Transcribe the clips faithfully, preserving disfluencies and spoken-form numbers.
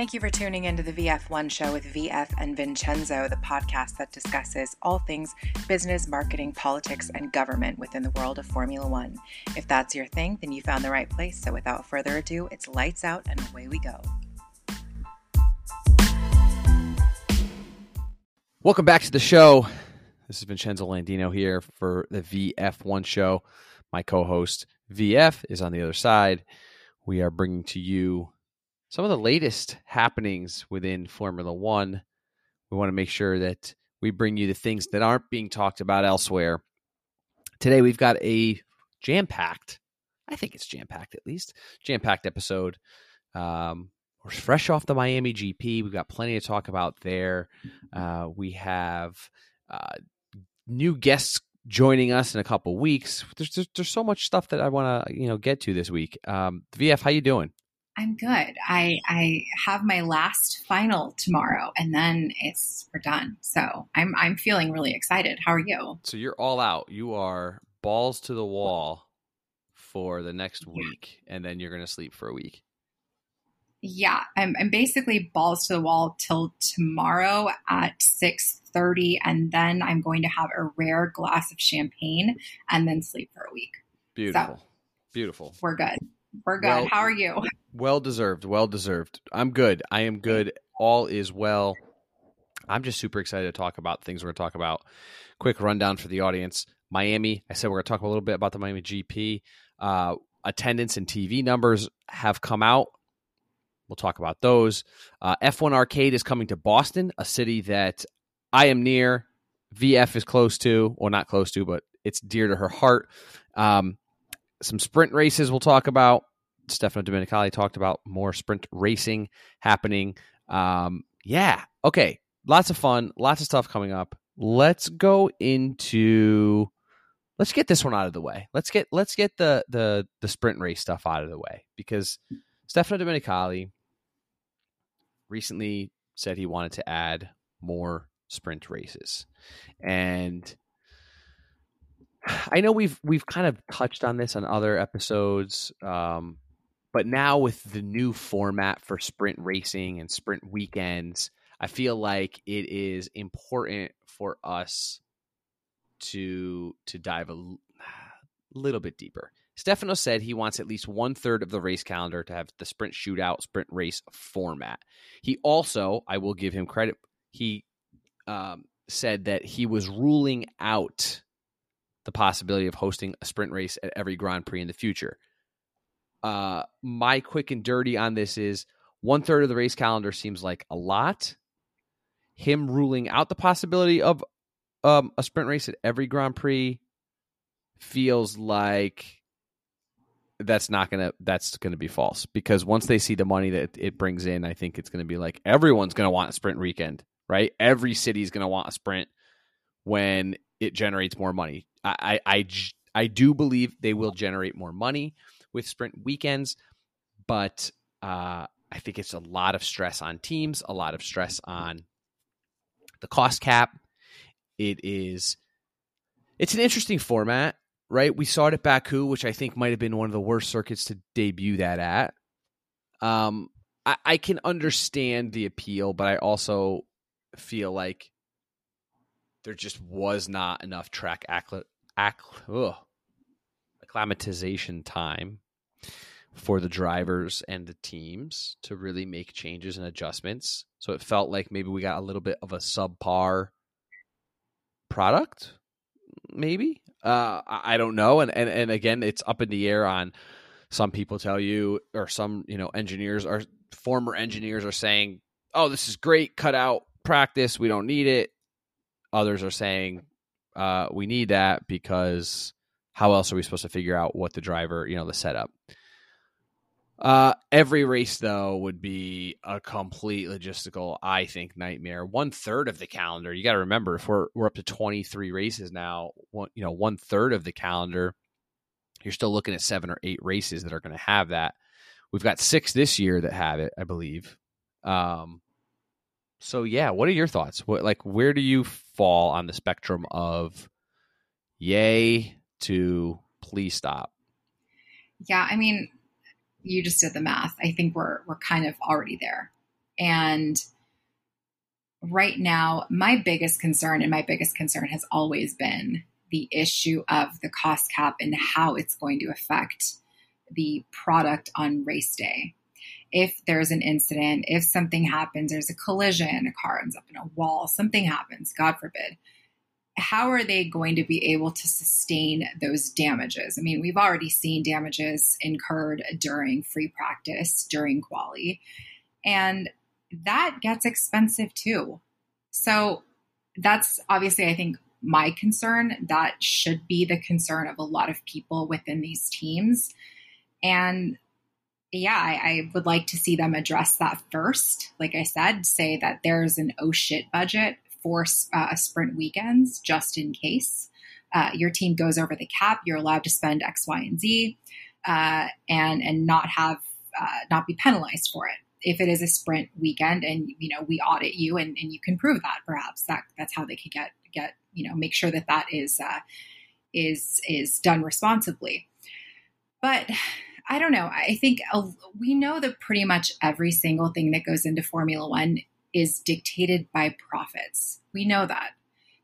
Thank you for tuning into the V F one show with V F and Vincenzo, the podcast that discusses all things business, marketing, politics, and government within the world of Formula One. If that's your thing, then you found the right place. So without further ado, it's lights out and away we go. Welcome back to the show. This is Vincenzo Landino here for the V F one show. My co-host V F is on the other side. We are bringing to you some of the latest happenings within Formula One. We want to make sure that we bring you the things that aren't being talked about elsewhere. Today we've got a jam-packed, I think it's jam-packed at least, jam-packed episode. Um, we're fresh off the Miami G P. We've got plenty to talk about there. Uh, we have uh, new guests joining us in a couple weeks. There's, there's there's so much stuff that I want to you know get to this week. Um, V F, how you doing? I'm good. I I have my last final tomorrow, and then it's we're done. So I'm I'm feeling really excited. How are you? So you're all out. You are balls to the wall for the next week, and then you're going to sleep for a week. Yeah, I'm I'm basically balls to the wall till tomorrow at six thirty, and then I'm going to have a rare glass of champagne and then sleep for a week. Beautiful, so, beautiful. We're good. We're good. Well, How are you? Well deserved. Well deserved. I'm good. I am good. All is well. I'm just super excited to talk about things we're going to talk about. Quick rundown for the audience. Miami. I said we're going to talk a little bit about the Miami G P. Uh, attendance and T V numbers have come out. We'll talk about those. Uh, F one Arcade is coming to Boston, a city that I am near. V F is close to, or not close to, but it's dear to her heart. Um, some sprint races we'll talk about. Stefano Domenicali talked about more sprint racing happening. Um, yeah. Okay. Lots of fun. Lots of stuff coming up. Let's go into, let's get this one out of the way. Let's get, let's get the, the, the sprint race stuff out of the way, because Stefano Domenicali recently said he wanted to add more sprint races. And I know we've we've kind of touched on this on other episodes, um, but now with the new format for sprint racing and sprint weekends, I feel like it is important for us to to dive a l- little bit deeper. Stefano said he wants at least one third of the race calendar to have the sprint shootout, sprint race format. He also, I will give him credit, he um, said that he was ruling out the possibility of hosting a sprint race at every Grand Prix in the future. Uh, my quick and dirty on this is one third of the race calendar seems like a lot. Him ruling out the possibility of um, a sprint race at every Grand Prix feels like that's not gonna that's gonna be false, because once they see the money that it brings in, I think it's gonna be like everyone's gonna want a sprint weekend, right? Every city's gonna want a sprint when it generates more money. I, I, I, I do believe they will generate more money with sprint weekends, but uh, I think it's a lot of stress on teams, a lot of stress on the cost cap. It is, it's an interesting format, right? We saw it at Baku, which I think might have been one of the worst circuits to debut that at. Um, I, I can understand the appeal, but I also feel like there just was not enough track accl- accl- ugh, acclimatization time for the drivers and the teams to really make changes and adjustments. So it felt like maybe we got a little bit of a subpar product, maybe. Uh, I, I don't know. And, and and again, it's up in the air on some people tell you, or some, you know, engineers are former engineers are saying, oh, this is great, cut out practice, we don't need it. Others are saying uh, we need that because how else are we supposed to figure out what the driver, you know, the setup? Uh, every race, though, would be a complete logistical, I think, nightmare. One third of the calendar. You got to remember, if we're we're up to twenty-three races now, one, you know, one third of the calendar, you're still looking at seven or eight races that are going to have that. We've got six this year that have it, I believe. Um, So yeah, what are your thoughts? What, like, where do you fall on the spectrum of yay to please stop? Yeah, I mean, you just did the math. I think we're we're kind of already there. And right now, my biggest concern and my biggest concern has always been the issue of the cost cap and how it's going to affect the product on race day. If there's an incident, if something happens, there's a collision, a car ends up in a wall, something happens, God forbid, how are they going to be able to sustain those damages? I mean, we've already seen damages incurred during free practice, during quali, and that gets expensive too. So that's obviously, I think, my concern. That should be the concern of a lot of people within these teams. And yeah, I, I would like to see them address that first. Like I said, say that there's an oh shit budget for uh, sprint weekends, just in case uh, your team goes over the cap. You're allowed to spend X, Y, and Z, uh, and and not have uh, not be penalized for it. If it is a sprint weekend and, you know, we audit you and, and you can prove that, perhaps that that's how they could get, get, you know, make sure that that is, uh, is, is done responsibly. But I don't know. I think uh, we know that pretty much every single thing that goes into Formula One is dictated by profits. We know that.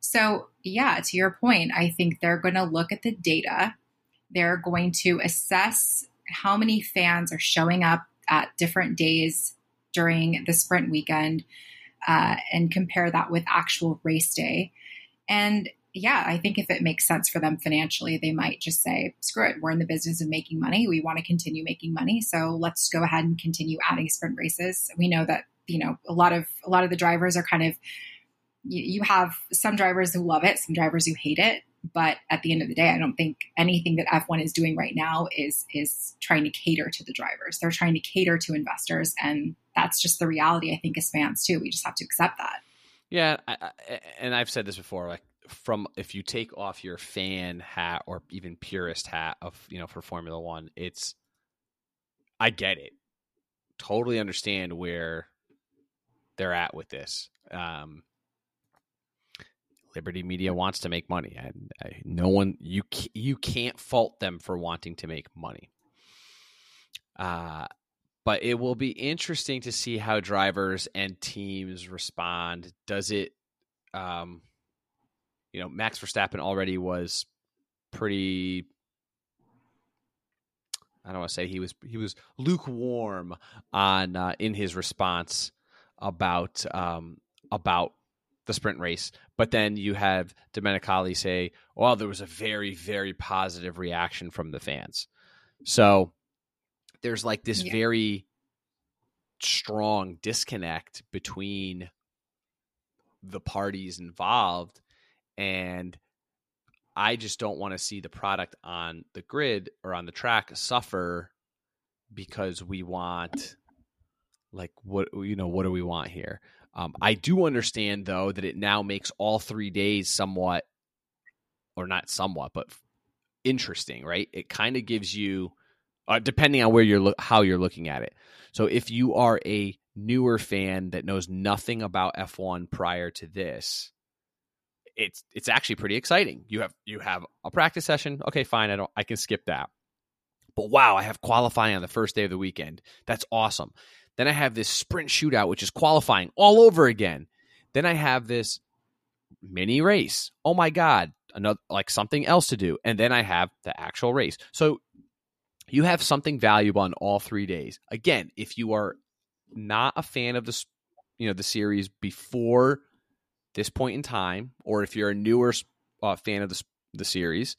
So yeah, to your point, I think they're going to look at the data. They're going to assess how many fans are showing up at different days during the sprint weekend, uh, and compare that with actual race day. And yeah, I think if it makes sense for them financially, they might just say, screw it, we're in the business of making money. We want to continue making money. So let's go ahead and continue adding sprint races. We know that, you know, a lot of, a lot of the drivers are kind of, you, you have some drivers who love it, some drivers who hate it. But at the end of the day, I don't think anything that F one is doing right now is is trying to cater to the drivers. They're trying to cater to investors. And that's just the reality, I think, as fans too. We just have to accept that. Yeah. I, I, and I've said this before, like from, if you take off your fan hat or even purist hat of, you know, for Formula One, it's, I get it. Totally understand where they're at with this. Um, Liberty Media wants to make money, and I, no one you you can't fault them for wanting to make money. Uh, but it will be interesting to see how drivers and teams respond. Does it, um, you know, Max Verstappen already was pretty. I don't want to say he was he was lukewarm on uh, in his response about um, about. the sprint race, but then you have Domenicali say, well, there was a very, very positive reaction from the fans. So there's like this yeah. very strong disconnect between the parties involved. And I just don't want to see the product on the grid or on the track suffer because we want like, what, you know, what do we want here? Um, I do understand, though, that it now makes all three days somewhat, or not somewhat, but interesting, right? It kind of gives you, uh, depending on where you're lo- how you're looking at it. So if you are a newer fan that knows nothing about F one prior to this, it's it's actually pretty exciting. You have you have a practice session. Okay, fine, I don't I can skip that. But wow, I have qualifying on the first day of the weekend. That's awesome. Then I have this sprint shootout, which is qualifying all over again. Then I have this mini race. Oh my God, another like something else to do. And then I have the actual race. So you have something valuable on all three days. Again, if you are not a fan of the, you know, the series before this point in time, or if you're a newer uh, fan of the the series,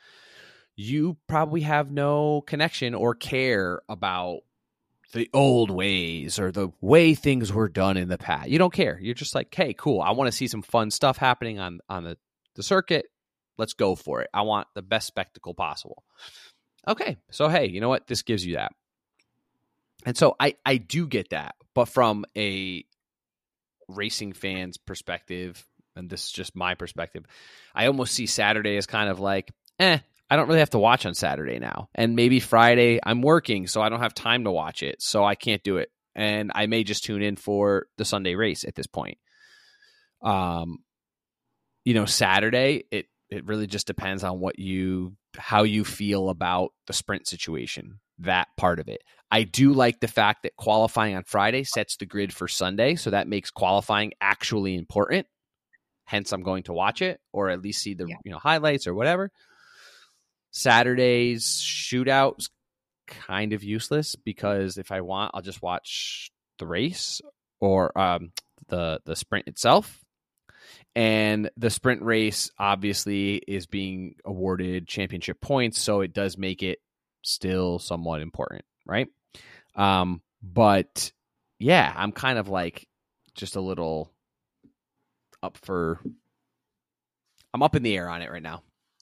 you probably have no connection or care about the old ways or the way things were done in the past. You don't care. You're just like, hey, cool. I want to see some fun stuff happening on, on the, the circuit. Let's go for it. I want the best spectacle possible. Okay. So, hey, you know what? This gives you that. And so I, I do get that. But from a racing fan's perspective, and this is just my perspective, I almost see Saturday as kind of like, eh, I don't really have to watch on Saturday now. And maybe Friday I'm working, so I don't have time to watch it. So I can't do it. And I may just tune in for the Sunday race at this point. Um, you know, Saturday, it It really just depends on what you, how you feel about the sprint situation, that part of it. I do like the fact that qualifying on Friday sets the grid for Sunday. So that makes qualifying actually important. Hence, I'm going to watch it or at least see the yeah. you know highlights or whatever. Saturday's shootout kind of useless because if I want, I'll just watch the race or um, the the sprint itself. And the sprint race obviously is being awarded championship points, so it does make it still somewhat important, right? Um, but yeah, I'm kind of like just a little up for. I'm up in the air on it right now.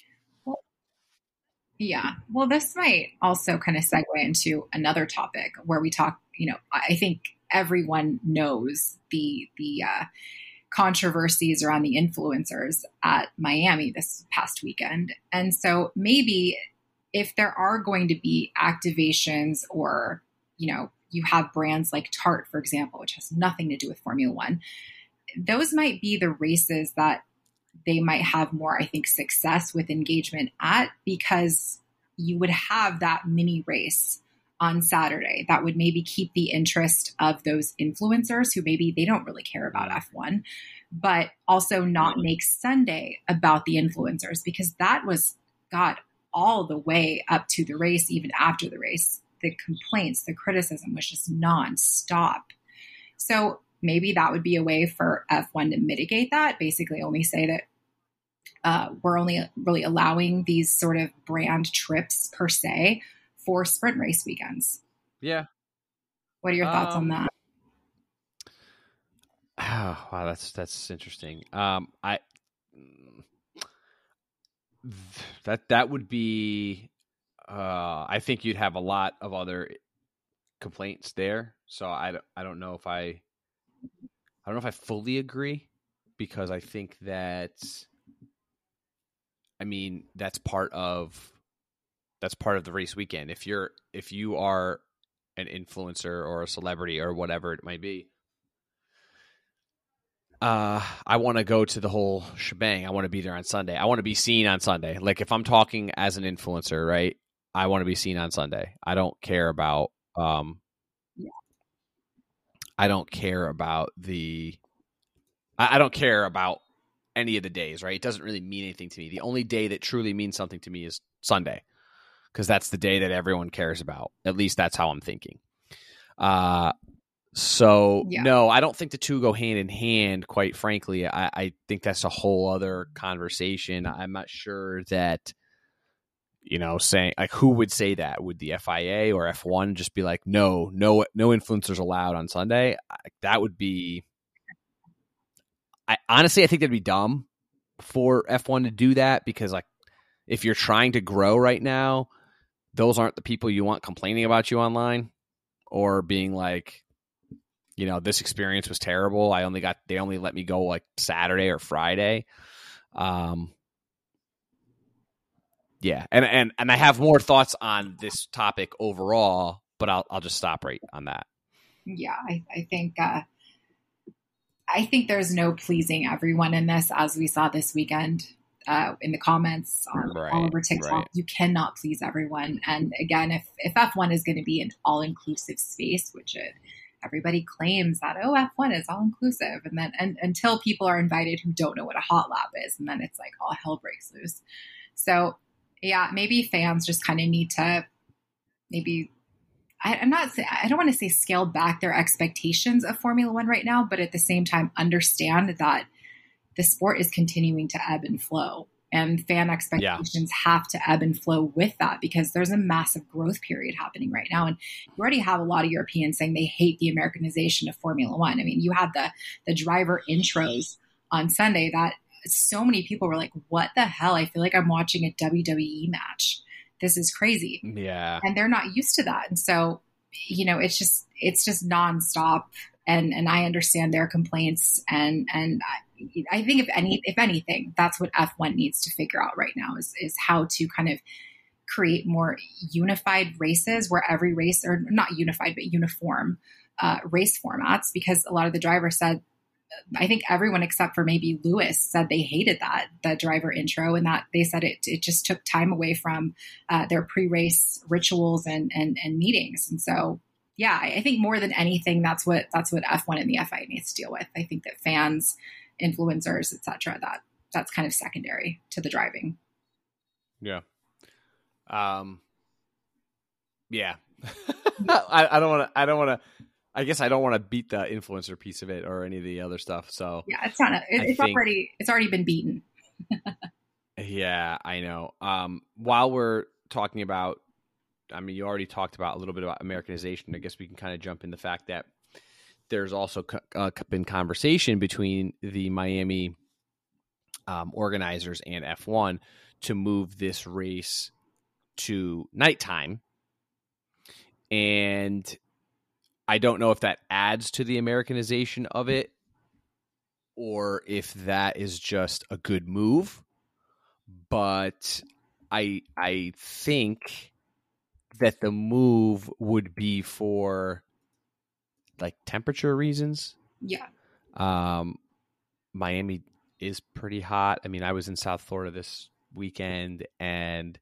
Yeah. Well, this might also kind of segue into another topic where we talk, you know, I think everyone knows the, the, uh, controversies around the influencers at Miami this past weekend. And so maybe if there are going to be activations or, you know, you have brands like Tarte, for example, which has nothing to do with Formula One, those might be the races that they might have more, I think, success with engagement at, because you would have that mini race on Saturday that would maybe keep the interest of those influencers who maybe they don't really care about F one, but also not make Sunday about the influencers, because that was, God, all the way up to the race, even after the race, the complaints, the criticism was just nonstop. So maybe that would be a way for F one to mitigate that, basically only say that uh, we're only really allowing these sort of brand trips per se for sprint race weekends. Yeah. What are your thoughts um, on that? Oh, wow, that's that's interesting. Um, I that that would be. Uh, I think you'd have a lot of other complaints there. So I, I don't know if I I don't know if I fully agree, because I think that I mean that's part of that's part of the race weekend. If you're if you are an influencer or a celebrity or whatever it might be, uh, I want to go to the whole shebang. I want to be there on Sunday. I want to be seen on Sunday. Like if I'm talking as an influencer, right? I want to be seen on Sunday. I don't care about um, yeah. I don't care about the I, I don't care about any of the days, right? It doesn't really mean anything to me. The only day that truly means something to me is Sunday, because that's the day that everyone cares about. At least that's how I'm thinking. Uh, so, yeah. No, I don't think the two go hand in hand, quite frankly. I, I think that's a whole other conversation. I'm not sure that, you know, saying like who would say that? Would the F I A or F one just be like, no, no, no influencers allowed on Sunday? I, that would be, I honestly, I think that'd be dumb for F one to do that, because like if you're trying to grow right now, those aren't the people you want complaining about you online or being like, you know, this experience was terrible. I only got, they only let me go like Saturday or Friday. Um, yeah. And, and, and I have more thoughts on this topic overall, but I'll, I'll just stop right on that. Yeah. I, I think, uh, I think there's no pleasing everyone in this, as we saw this weekend uh, in the comments on, right, all over TikTok. Right. You cannot please everyone. And again, if, if F one is going to be an all-inclusive space, which it, everybody claims that, oh, F one is all-inclusive. And then and, until people are invited who don't know what a hot lap is, and then it's like all hell breaks loose. So, yeah, maybe fans just kind of need to maybe – I, I'm not saying, I don't want to say scale back their expectations of Formula One right now, but at the same time, understand that the sport is continuing to ebb and flow, and fan expectations yeah. have to ebb and flow with that, because there's a massive growth period happening right now. And you already have a lot of Europeans saying they hate the Americanization of Formula One. I mean, you had the, the driver intros on Sunday that so many people were like, what the hell? I feel like I'm watching a W W E match. This is crazy. Yeah. And they're not used to that. And so, you know, it's just, it's just nonstop. And, and I understand their complaints. And, and I, I think if any, if anything, that's what F one needs to figure out right now is, is how to kind of create more unified races where every race, or not unified, but uniform uh, race formats, because a lot of the drivers said I think everyone except for maybe Lewis said they hated that, the driver intro, and that they said it it just took time away from uh, their pre-race rituals and, and and meetings. And so, yeah, I think more than anything, that's what that's what F one and the F I A needs to deal with. I think that fans, influencers, et cetera, that that's kind of secondary to the driving. Yeah. Um. Yeah. I, I don't want to. I don't want to. I guess I don't want to beat the influencer piece of it or any of the other stuff. So yeah, it's not. A, it, it's think, already. It's already been beaten. Yeah, I know. Um, while we're talking about, I mean, you already talked about a little bit about Americanization. I guess we can kind of jump in the fact that there's also uh, been conversation between the Miami um, organizers and F one to move this race to nighttime, and I don't know if that adds to the Americanization of it or if that is just a good move. But I I think that the move would be for like temperature reasons. Yeah. Um, Miami is pretty hot. I mean, I was in South Florida this weekend and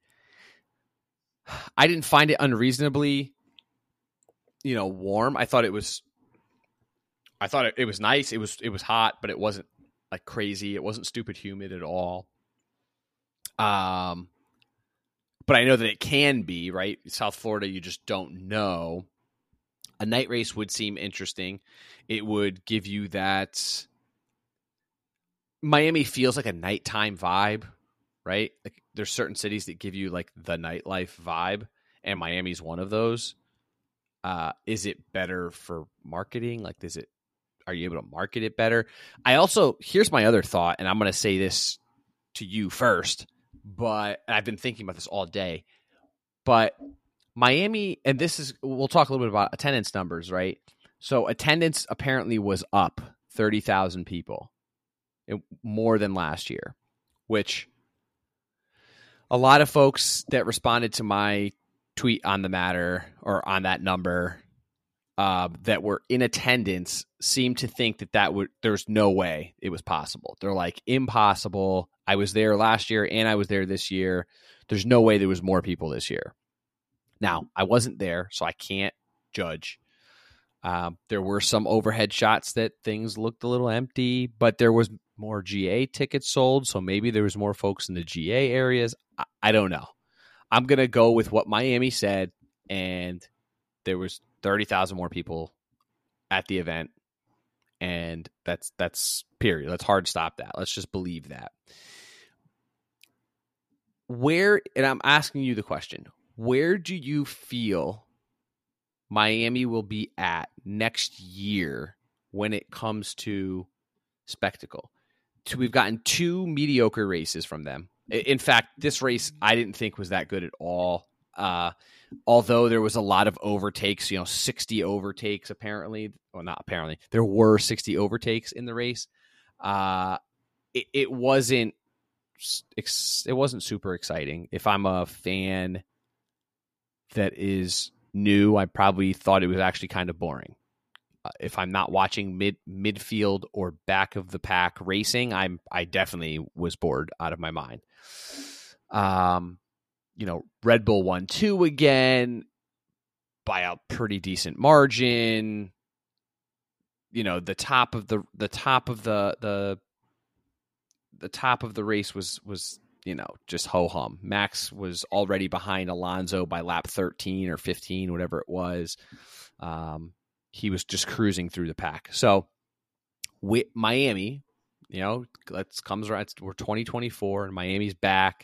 I didn't find it unreasonably, you know, warm. I thought it was, I thought it, it was nice. It was, it was hot, but it wasn't like crazy. It wasn't stupid humid at all. Um, but I know that it can be, right? South Florida, you just don't know. A night race would seem interesting. It would give you that. Miami feels like a nighttime vibe, right? Like there's certain cities that give you like the nightlife vibe, and Miami's one of those. Uh, is it better for marketing? Like, is it, are you able to market it better? I also, here's my other thought, and I'm going to say this to you first, but I've been thinking about this all day. But Miami, and this is, we'll talk a little bit about attendance numbers, right? So attendance apparently was up thirty thousand people, it, more than last year, which a lot of folks that responded to my tweet on the matter or on that number uh, that were in attendance seemed to think that that would, there's no way it was possible. They're like, impossible. I was there last year and I was there this year. There's no way there was more people this year. Now, I wasn't there, so I can't judge. Um, there were some overhead shots that things looked a little empty, but there was more G A tickets sold, so maybe there was more folks in the G A areas. I, I don't know. I'm going to go with what Miami said, and there was thirty thousand more people at the event, and that's that's period. That's hard to stop that. Let's just believe that. Where, and I'm asking you the question, where do you feel Miami will be at next year when it comes to spectacle? So we've gotten two mediocre races from them. In fact, this race I didn't think was that good at all. Uh, although there was a lot of overtakes, you know, sixty overtakes apparently. Well, not apparently. There were sixty overtakes in the race. Uh, it, it wasn't it wasn't super exciting. If I'm a fan that is new, I probably thought it was actually kind of boring. Uh, if I'm not watching mid midfield or back of the pack racing, I'm I definitely was bored out of my mind. Um, you know, Red Bull won two again by a pretty decent margin. You know, the top of the the top of the the the top of the race was was you know just ho hum. Max was already behind Alonso by lap thirteen or fifteen, whatever it was. Um. He was just cruising through the pack. So with Miami, you know, let's comes around. We're twenty twenty-four and Miami's back.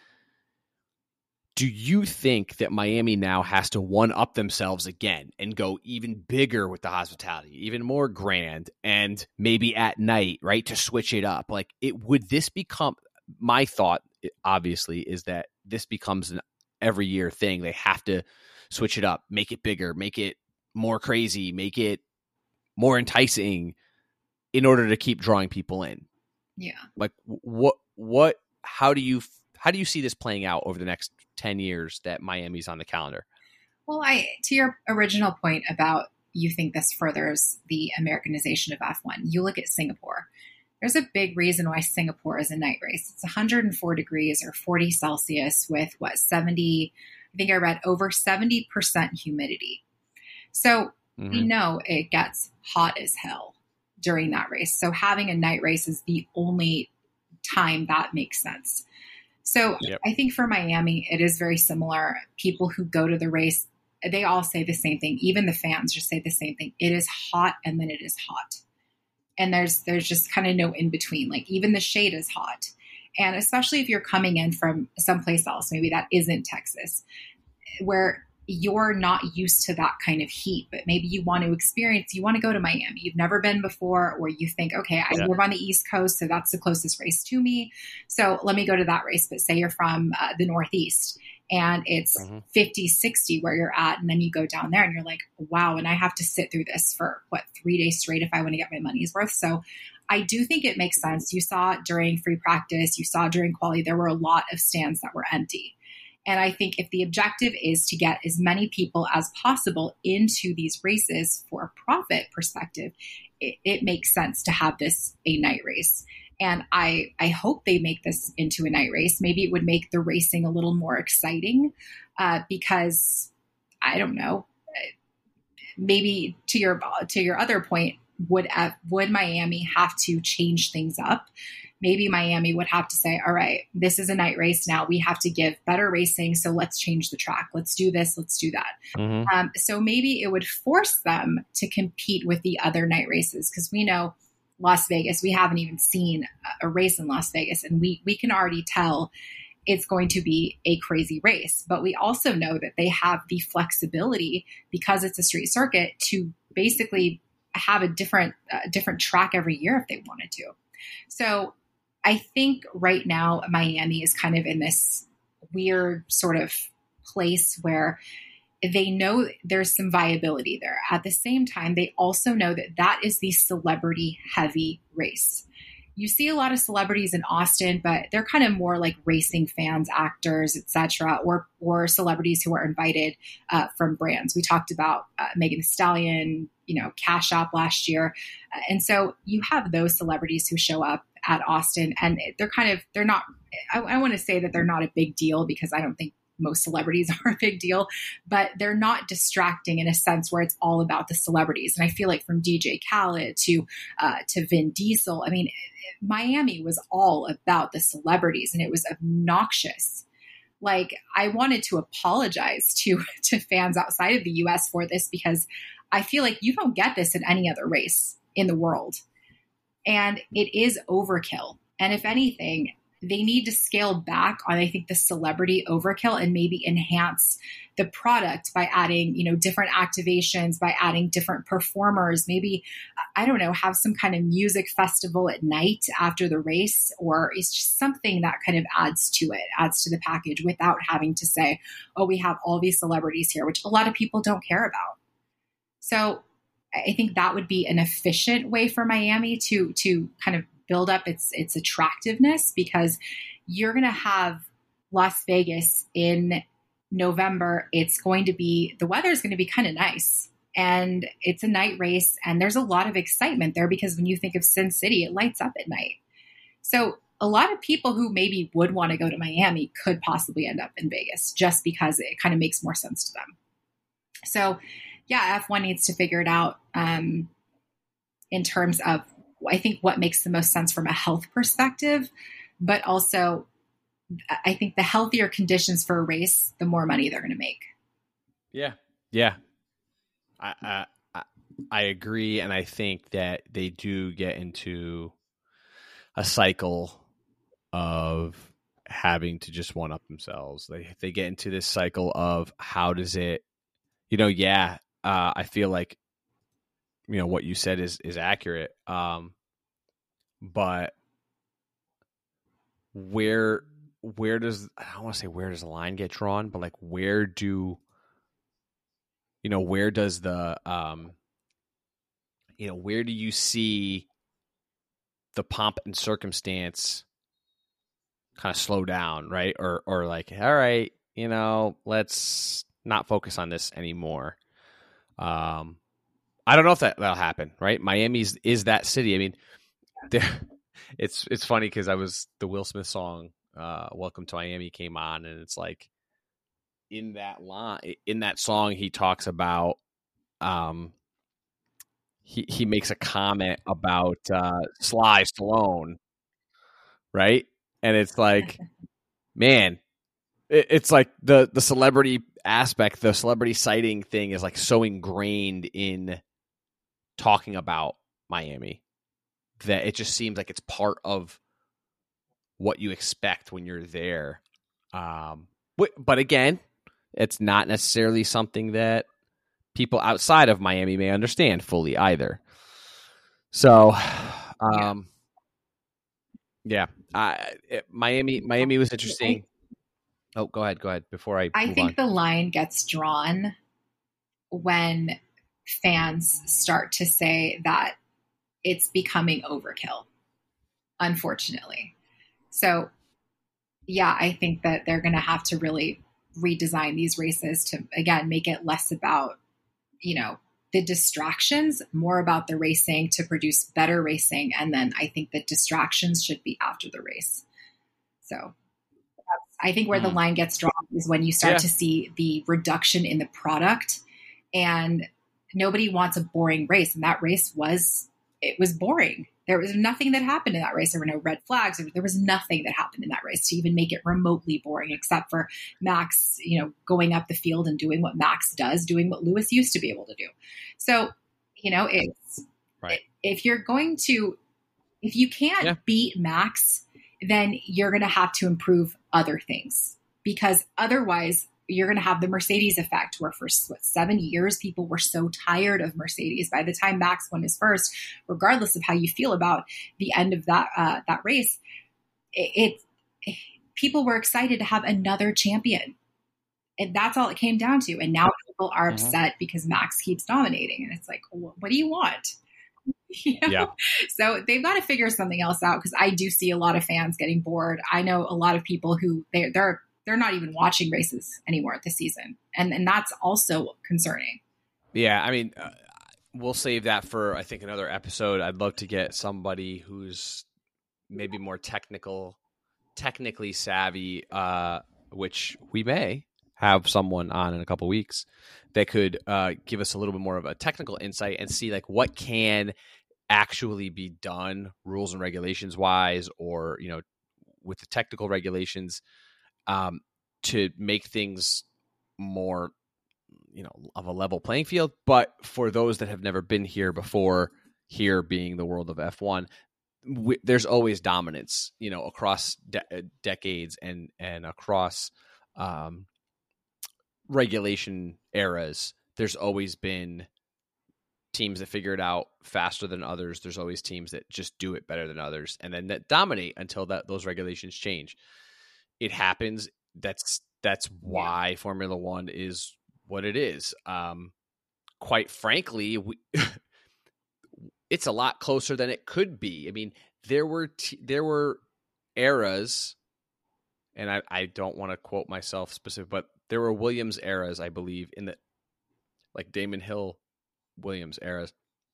Do you think that Miami now has to one up themselves again and go even bigger with the hospitality, even more grand, and maybe at night, right, to switch it up? Like, it would this become? My thought, obviously, is that this becomes an every year thing. They have to switch it up, make it bigger, make it more crazy, make it more enticing in order to keep drawing people in. Yeah. Like what, what, how do you, how do you see this playing out over the next ten years that Miami's on the calendar? Well, I, to your original point about, you think this furthers the Americanization of F one. You look at Singapore. There's a big reason why Singapore is a night race. It's one hundred four degrees or forty Celsius with what, seventy, I think I read over seventy percent humidity. So mm-hmm. we know it gets hot as hell during that race. So having a night race is the only time that makes sense. So yep. I think for Miami, it is very similar. People who go to the race, they all say the same thing. Even the fans just say the same thing. It is hot and then it is hot. And there's there's just kind of no in between. Like even the shade is hot. And especially if you're coming in from someplace else, maybe that isn't Texas, where you're not used to that kind of heat, but maybe you want to experience, you want to go to Miami. You've never been before, or you think, okay, I yeah. live on the East Coast, so that's the closest race to me. So let me go to that race. But say you're from uh, the Northeast and it's mm-hmm. fifty, sixty where you're at. And then you go down there and you're like, wow. And I have to sit through this for what, three days straight if I want to get my money's worth. So I do think it makes sense. You saw during free practice, you saw during quali, there were a lot of stands that were empty. And I think if the objective is to get as many people as possible into these races for a profit perspective, it, it makes sense to have this a night race. And I, I hope they make this into a night race. Maybe it would make the racing a little more exciting uh, because, I don't know, maybe to your to your other point, would uh, would Miami have to change things up? Maybe Miami would have to say, all right, this is a night race now. We have to give better racing. So let's change the track. Let's do this. Let's do that. Mm-hmm. Um, so maybe it would force them to compete with the other night races. Because we know Las Vegas, we haven't even seen a race in Las Vegas. And we, we can already tell it's going to be a crazy race. But we also know that they have the flexibility, because it's a street circuit, to basically have a different, uh, different track every year if they wanted to. So I think right now Miami is kind of in this weird sort of place where they know there's some viability there. At the same time, they also know that that is the celebrity heavy race. You see a lot of celebrities in Austin, but they're kind of more like racing fans, actors, et cetera, or or celebrities who are invited uh, from brands. We talked about uh, Megan Thee Stallion, you know, Cash App last year. Uh, and so you have those celebrities who show up at Austin, and they're kind of, they're not, I, I want to say that they're not a big deal, because I don't think most celebrities are a big deal, but they're not distracting in a sense where it's all about the celebrities. And I feel like from D J Khaled to, uh, to Vin Diesel, I mean, Miami was all about the celebrities, and it was obnoxious. Like, I wanted to apologize to, to fans outside of the U S for this, because I feel like you don't get this in any other race in the world. And it is overkill. And if anything, they need to scale back on, I think, the celebrity overkill, and maybe enhance the product by adding, you know, different activations, by adding different performers. Maybe, I don't know, have some kind of music festival at night after the race, or it's just something that kind of adds to it, adds to the package, without having to say, oh, we have all these celebrities here, which a lot of people don't care about. So I think that would be an efficient way for Miami to to kind of build up its its attractiveness, because you're going to have Las Vegas in November. It's going to be, the weather is going to be kind of nice, and it's a night race, and there's a lot of excitement there, because when you think of Sin City, it lights up at night. So a lot of people who maybe would want to go to Miami could possibly end up in Vegas, just because it kind of makes more sense to them. So yeah, F one needs to figure it out um, in terms of, I think, what makes the most sense from a health perspective, but also I think the healthier conditions for a race, the more money they're going to make. Yeah. Yeah. I, I, I agree. And I think that they do get into a cycle of having to just one up themselves. They, they get into this cycle of, how does it, you know, yeah, uh, I feel like, you know, what you said is, is accurate. Um, but where, where does, I don't want to say where does the line get drawn, but like, where do, you know, where does the, um, you know, where do you see the pomp and circumstance kind of slow down, right? Or, or like, all right, you know, let's not focus on this anymore. Um, I don't know if that, that'll happen, right? Miami's is that city. I mean, it's it's funny because I was the Will Smith song, uh, "Welcome to Miami" came on, and it's like in that line, in that song, he talks about, um, he he makes a comment about uh, Sly Stallone, right? And it's like, man, it, it's like the the celebrity aspect, the celebrity sighting thing is like so ingrained in talking about Miami that it just seems like it's part of what you expect when you're there. Um, but again, it's not necessarily something that people outside of Miami may understand fully either. So, um, yeah, I, it, Miami, Miami was interesting. Oh, go ahead. Go ahead. Before I, I think on. the line gets drawn when fans start to say that it's becoming overkill, unfortunately. So, yeah, I think that they're going to have to really redesign these races to, again, make it less about, you know, the distractions, more about the racing to produce better racing. And then I think the distractions should be after the race. So I think where mm. the line gets drawn is when you start yeah. to see the reduction in the product, and nobody wants a boring race. And that race was, it was boring. There was nothing that happened in that race. There were no red flags. There was nothing that happened in that race to even make it remotely boring, except for Max, you know, going up the field and doing what Max does, doing what Lewis used to be able to do. So, you know, it's, right. if you're going to, if you can't yeah. beat Max, then you're going to have to improve other things, because otherwise you're going to have the Mercedes effect, where for what, seven years, people were so tired of Mercedes. By the time Max won his first, regardless of how you feel about the end of that, uh, that race, it, it, people were excited to have another champion. And that's all it came down to. And now people are mm-hmm. upset because Max keeps dominating. And it's like, well, what do you want? You know? Yeah. So they've got to figure something else out, because I do see a lot of fans getting bored. I know a lot of people who they, they're they're not even watching races anymore this season, and and that's also concerning. Yeah, I mean, uh, we'll save that for I think another episode. I'd love to get somebody who's maybe more technical, technically savvy, uh, which we may have someone on in a couple weeks that could uh, give us a little bit more of a technical insight and see like what can actually be done rules and regulations wise, or, you know, with the technical regulations um, to make things more, you know, of a level playing field. But for those that have never been here before, here being the world of F one, we, there's always dominance, you know, across de- decades and, and across um, regulation eras. There's always been teams that figure it out faster than others. There's always teams that just do it better than others, and then that dominate until that those regulations change. It happens. That's that's why Formula One is what it is. Um, quite frankly, we, it's a lot closer than it could be. I mean, there were t- there were eras, and I, I don't want to quote myself specific, but there were Williams eras, I believe, in the like Damon Hill Williams eras,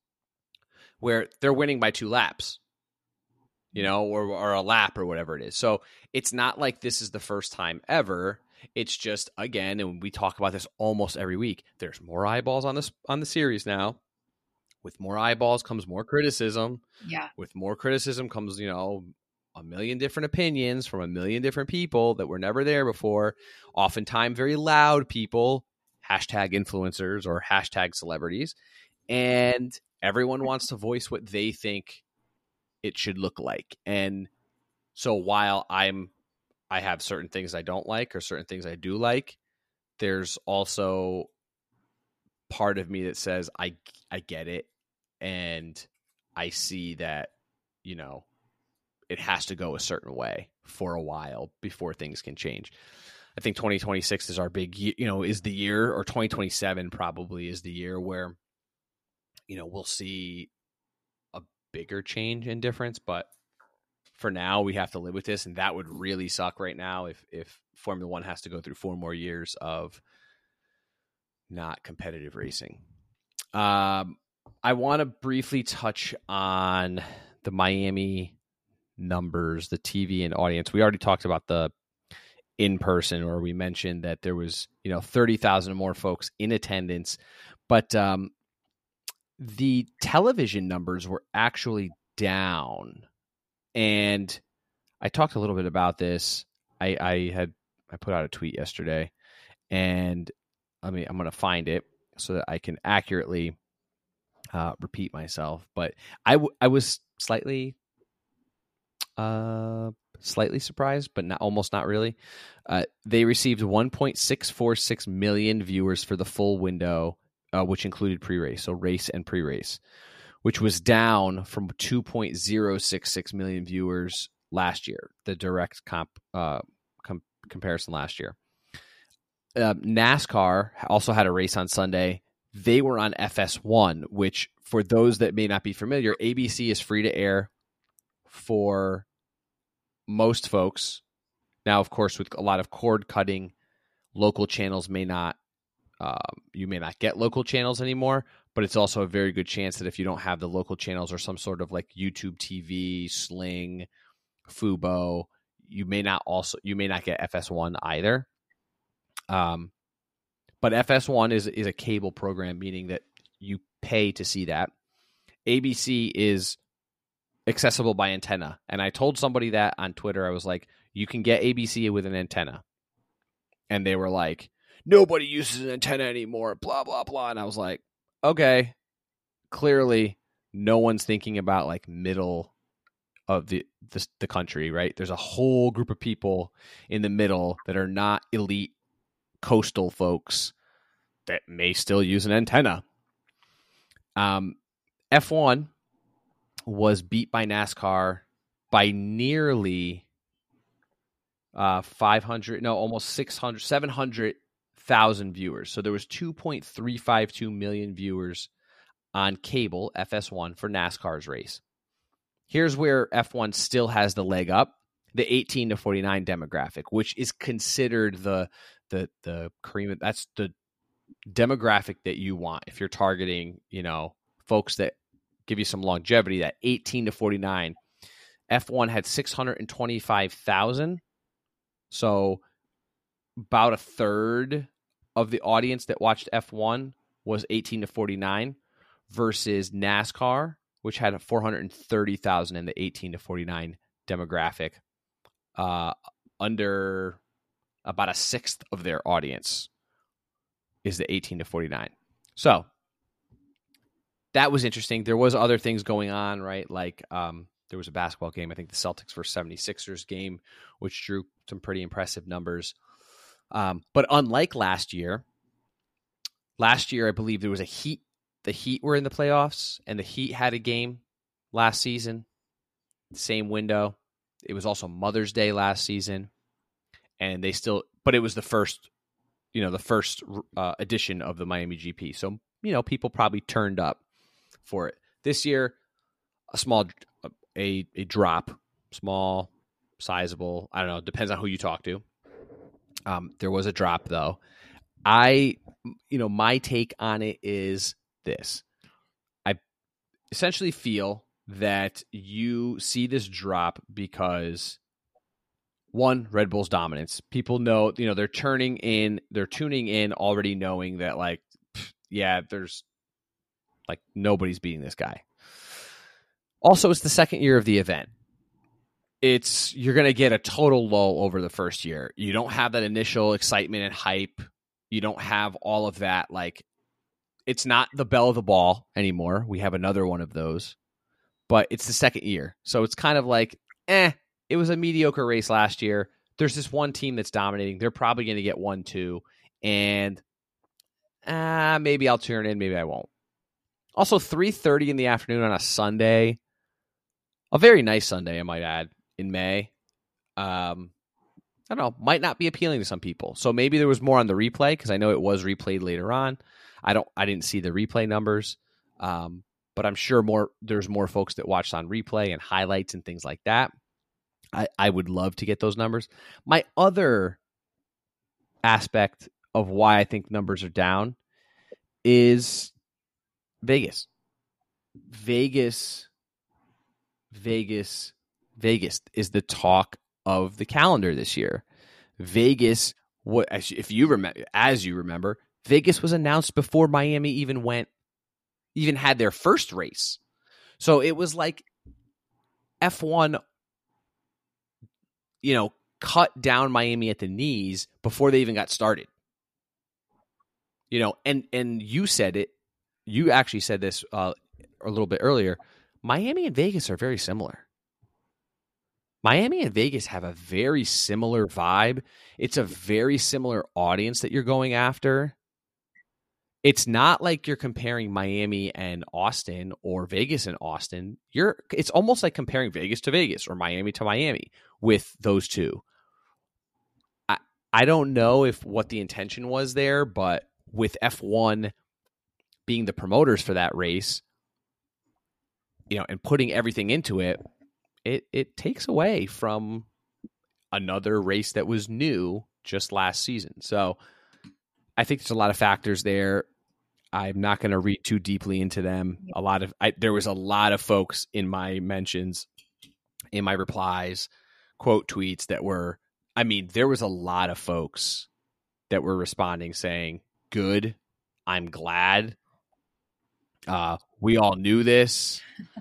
where they're winning by two laps, you know, or, or a lap or whatever it is. So it's not like this is the first time ever. It's just, again, and we talk about this almost every week, there's more eyeballs on this on the series now. With more eyeballs comes more criticism. Yeah. With more criticism comes, you know, a million different opinions from a million different people that were never there before. Oftentimes very loud people, hashtag influencers or hashtag celebrities. And everyone wants to voice what they think it should look like. And so while I'm, I have certain things I don't like or certain things I do like, there's also part of me that says, I, I get it. And I see that, you know, it has to go a certain way for a while before things can change. I think twenty twenty-six is our big, you know, is the year, or twenty twenty-seven probably is the year where, you know, we'll see a bigger change and difference. But for now, we have to live with this, and that would really suck right now if if Formula One has to go through four more years of not competitive racing. Um, I want to briefly touch on the Miami numbers, the T V and audience. We already talked about the in-person, or we mentioned that there was, you know, thirty thousand more folks in attendance, but um, the television numbers were actually down. And I talked a little bit about this. I, I had, I put out a tweet yesterday, and I mean, I'm going to find it so that I can accurately uh, repeat myself. But I, w- I was slightly, uh, slightly surprised, but not almost not really. Uh, they received one point six four six million viewers for the full window, uh, which included pre-race, so race and pre-race, which was down from two point zero six six million viewers last year, the direct comp, uh, com- comparison last year. Uh, NASCAR also had a race on Sunday. They were on F S one, which, for those that may not be familiar, A B C is free to air for most folks. Now, of course, with a lot of cord cutting, local channels may not, um, you may not get local channels anymore, but it's also a very good chance that if you don't have the local channels or some sort of like YouTube T V, Sling, Fubo, you may not also, you may not get F S one either. Um, but F S one is, is a cable program, meaning that you pay to see that. A B C is accessible by antenna. And I told somebody that on Twitter. I was like, you can get A B C with an antenna. And they were like, nobody uses an antenna anymore, blah, blah, blah. And I was like, okay, clearly no one's thinking about like middle of the, the, the country, right? There's a whole group of people in the middle that are not elite coastal folks that may still use an antenna. Um, F one was beat by NASCAR by nearly uh, five hundred, no, almost six hundred, seven hundred thousand viewers. So there was two point three five two million viewers on cable, F S one, for NASCAR's race. Here's where F one still has the leg up, the eighteen to forty-nine demographic, which is considered the the the cream. That's the demographic that you want if you're targeting, you know, folks that give you some longevity. That eighteen to forty-nine, F one had six hundred twenty-five thousand. So about a third of the audience that watched F one was eighteen to forty-nine versus NASCAR, which had four hundred thirty thousand in the eighteen to forty-nine demographic, uh, under about a sixth of their audience is the eighteen to forty-nine. So that was interesting. There was other things going on, right? Like um, there was a basketball game, I think the Celtics versus seventy-sixers game, which drew some pretty impressive numbers. Um, but unlike last year, last year I believe there was a Heat. The Heat were in the playoffs, and the Heat had a game last season, same window. It was also Mother's Day last season, and they still, but it was the first, you know, the first uh, edition of the Miami G P. So, you know, people probably turned up for it. This year, a small, a a drop, small, sizable. I don't know. Depends on who you talk to. Um, there was a drop though. I, you know, my take on it is this. I essentially feel that you see this drop because, one, Red Bull's dominance. People know, you know, they're turning in, they're tuning in already knowing that, like, pff, yeah, there's, like, nobody's beating this guy. Also, it's the second year of the event. It's, you're going to get a total lull over the first year. You don't have that initial excitement and hype. You don't have all of that. Like, it's not the belle of the ball anymore. We have another one of those. But it's the second year. So it's kind of like, eh, it was a mediocre race last year. There's this one team that's dominating. They're probably going to get one, two. And uh, maybe I'll tune in. Maybe I won't. Also, three thirty in the afternoon on a Sunday. A very nice Sunday, I might add, in May. Um, I don't know. Might not be appealing to some people. So maybe there was more on the replay, because I know it was replayed later on. I don't. I didn't see the replay numbers. Um, but I'm sure more. There's more folks that watched on replay and highlights and things like that. I, I would love to get those numbers. My other aspect of why I think numbers are down is Vegas. Vegas, Vegas, Vegas is the talk of the calendar this year. Vegas, what if you remember, as you remember, Vegas was announced before Miami even went, even had their first race. So it was like F one, you know, cut down Miami at the knees before they even got started. You know, and and you said it, you actually said this uh, a little bit earlier. Miami and Vegas are very similar. Miami and Vegas have a very similar vibe. It's a very similar audience that you're going after. It's not like you're comparing Miami and Austin or Vegas and Austin. You're it's almost like comparing Vegas to Vegas or Miami to Miami with those two. I I don't know if what the intention was there, but with F one being the promoters for that race, you know, and putting everything into it, it it takes away from another race that was new just last season. So I think there's a lot of factors there. I'm not going to read too deeply into them. A lot of I, there was a lot of folks in my mentions, in my replies, quote tweets that were, I mean, there was a lot of folks that were responding saying, good, I'm glad. Uh, we all knew this.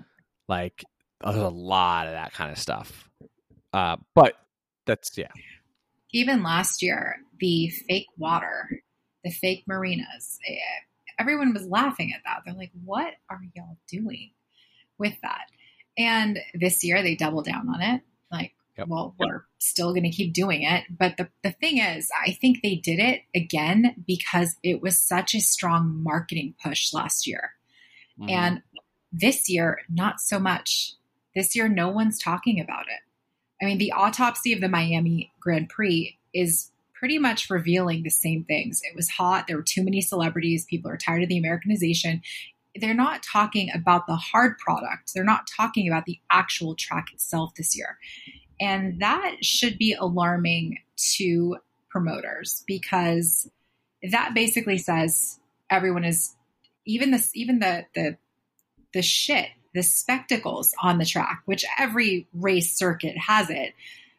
Like, there's a lot of that kind of stuff. Uh, but that's, yeah. Even last year, the fake water, the fake marinas, everyone was laughing at that. They're like, what are y'all doing with that? And this year they doubled down on it. Like, yep. well, we're yep. still going to keep doing it. But the, the thing is, I think they did it again because it was such a strong marketing push last year. Mm-hmm. And this year, not so much. This year, no one's talking about it. I mean, the autopsy of the Miami Grand Prix is pretty much revealing the same things. It was hot. There were too many celebrities. People are tired of the Americanization. They're not talking about the hard product. They're not talking about the actual track itself this year. And that should be alarming to promoters because that basically says everyone is, even this, even the, the, the shit, the spectacles on the track, which every race circuit has it.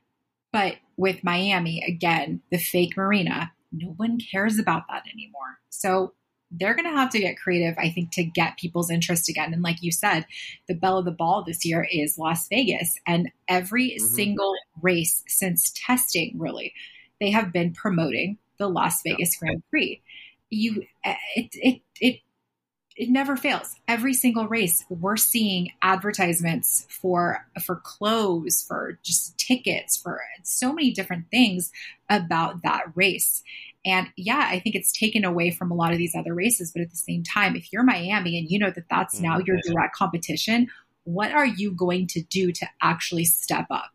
But with Miami, again, the fake marina, no one cares about that anymore. So they're going to have to get creative, I think, to get people's interest again. And like you said, the belle of the ball this year is Las Vegas. And every mm-hmm. single race since testing, really, they have been promoting the Las Vegas Grand Prix. You, it, it, it, It never fails. Every single race, we're seeing advertisements for for clothes, for just tickets, for so many different things about that race. And yeah, I think it's taken away from a lot of these other races. But at the same time, if you're Miami and you know that that's now your direct competition, what are you going to do to actually step up?